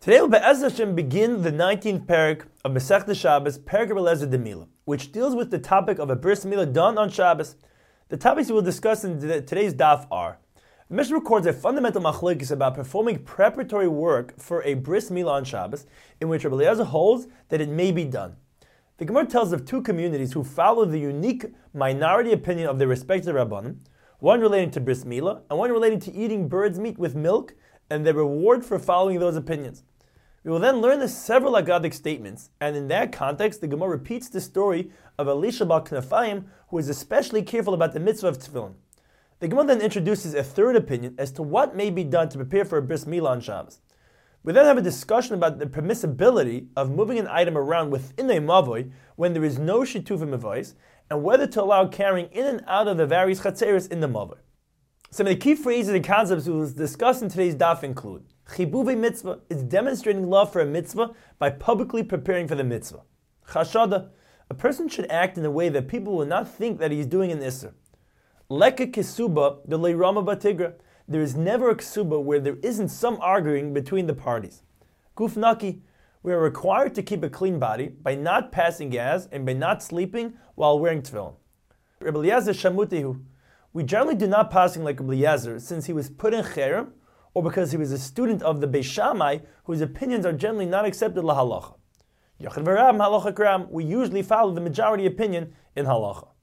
Today we'll Be'ez Hashem begin the 19th parak of Masechta Shabbos, Parak Rebbe Eliezer de Mila, which deals with the topic of a bris milah done on Shabbos. The topics we will discuss in today's daf are: the Mishnah records a fundamental machlokes about performing preparatory work for a bris milah on Shabbos, in which Rebbe Eliezer holds that it may be done. The Gemara tells of two communities who follow the unique minority opinion of their respective rabbanim, one relating to bris milah and one relating to eating bird's meat with milk, and their reward for following those opinions. We will then learn the several Agadic statements, and in that context, the Gemara repeats the story of Elisha Bal Knafayim, who is especially careful about the mitzvah of tefillin. The Gemara then introduces a third opinion as to what may be done to prepare for a bris milah on Shabbos. We then have a discussion about the permissibility of moving an item around within a mavoi when there is no shitufim mavos, and whether to allow carrying in and out of the various chatzeros in the mavoi. Some of the key phrases and concepts we will discuss in today's daf include: Chibuve mitzvah is demonstrating love for a mitzvah by publicly preparing for the mitzvah. Chashada, a person should act in a way that people will not think that he is doing an isser. Leka kisuba de leirama batigra, there is never a ksuba where there isn't some arguing between the parties. Guf naki, we are required to keep a clean body by not passing gas and by not sleeping while wearing tefillin. Rebbe Eliezer Shamutehu, we generally do not passing like Rebbe Eliezer since he was put in cherem, or because he was a student of the Beis Shammai, whose opinions are generally not accepted la halacha. Yachid v'rab halacha kram, we usually follow the majority opinion in halacha.